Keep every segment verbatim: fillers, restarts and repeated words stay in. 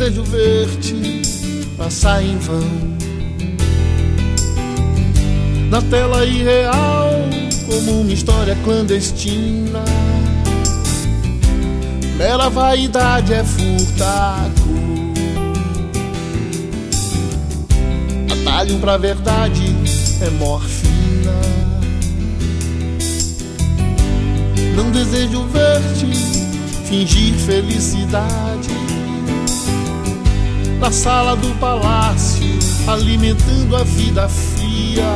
desejo ver-te passar em vão na tela irreal, como uma história clandestina. Mera vaidade é furtaco, atalho pra verdade é morfina. Não desejo ver-te fingir felicidade na sala do palácio, alimentando a vida fria.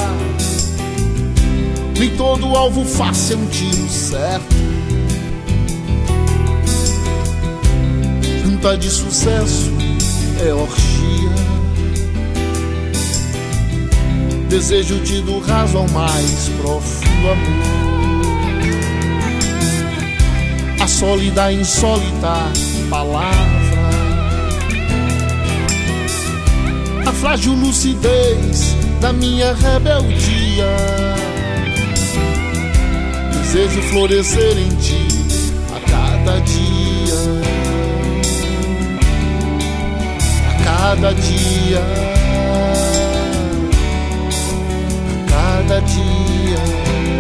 Nem todo alvo fácil é um tiro certo. Junta de sucesso é orgia. Desejo-te do raso ao mais profundo amor. A sólida e insólita palavra, a frágil lucidez da minha rebeldia. Desejo florescer em ti a cada dia, a cada dia, a cada dia.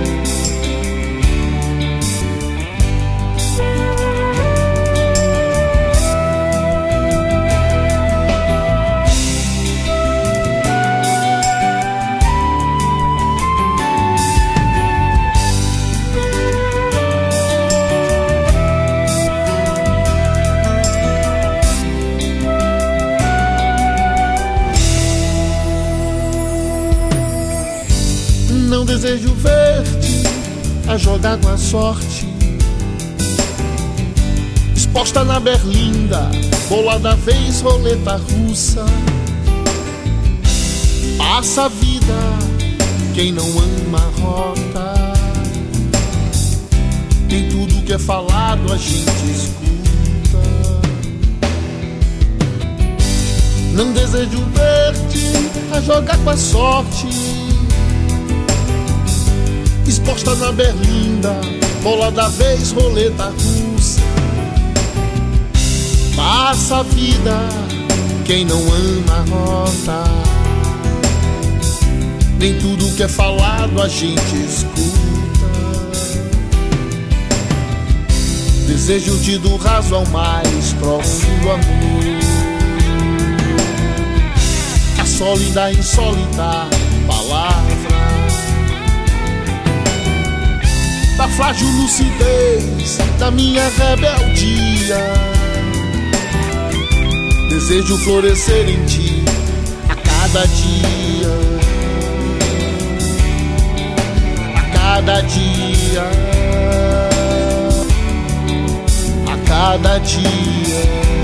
Não desejo ver-te a jogar com a sorte, exposta na berlinda, bola da vez, roleta russa. Passa a vida, quem não ama rota. Nem tudo que é falado a gente escuta. Não desejo ver-te a jogar com a sorte, exposta na berlinda, bola da vez, roleta russa. Passa a vida, quem não ama rota. Nem tudo que é falado a gente escuta. Desejo-te do raso ao mais profundo amor. A sólida e insólita palavra, da frágil lucidez da minha rebeldia. Desejo florescer em ti a cada dia, a cada dia, a cada dia.